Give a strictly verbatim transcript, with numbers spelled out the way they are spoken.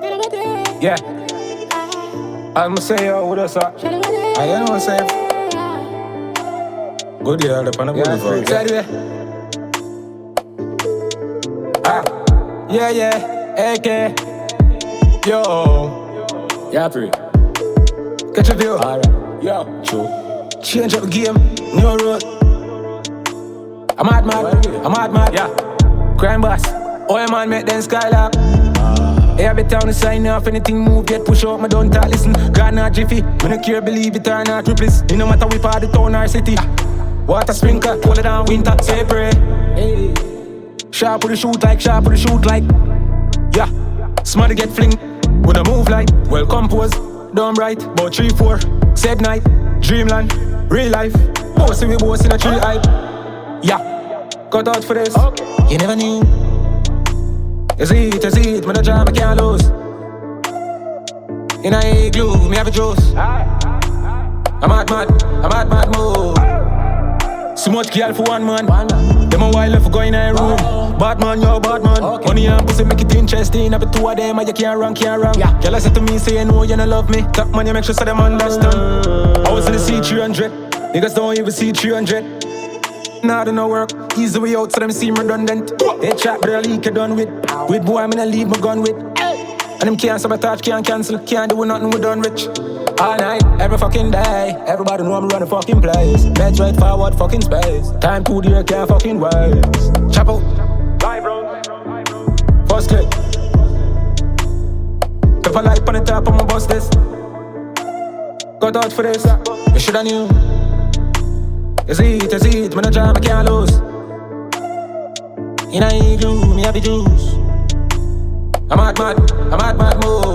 Yeah. I'ma say yo, what else up? I don't know say. Good girl, up on the good for it. Ah, yeah, yeah, A K. Yo. Yeah, three. Catch a view. Alright. Yo. True. Change up the game. New road. I'm mad, mad. I'm mad, mad. Yeah. Crime boss. Oh, yeah, man, make them skylark. Hey, every town is sign off, anything move, get push out, my don't talk, listen. God not jiffy, me no care, believe it or not, triplets. It no matter we part the town or city. Water sprinkler, hold it down, winter, say pray. Hey. Sharp with the shoot like, sharp with the shoot like. Yeah, smarty get fling, with a move like. Well composed, dumb right, about three, four. Said night, dreamland, real life. Bossy we boss in a tree hype. Yeah, cut out for this, okay. You never knew. You see it, you see it, man, the jam I can't lose. In a glue, me have a juice. I'm mad, mad, I'm mad, mad mood. So much girl for one man. Them a while left for going in a room. Bad man, yo, bad man. Okay. Money and pussy make it interesting. Have two of them and you can't run, can't run. Yeah. Girl, I said to me, say you know you don't love me. Top man, you make sure so them understand. I was in the C three hundred. Niggas don't even see three hundred. Nah, do no work. Easy way out so them seem redundant. They chat, but they leak it done with. With boy, I'm gonna leave my gun with. And them can't sabotage, can't cancel. Can't do nothing, we done rich. All night, every fucking day. Everybody know I'm running fucking place. Beds right forward, fucking space. Time to the year, can't fucking waste. Chop out. First click. Pepper light on the top of my bus this. Got out for this. You shoulda knew. You see it, you see it, man, a jam I can't lose. In a glue, me have the juice. I'm mad, mad, I'm mad, mad mood.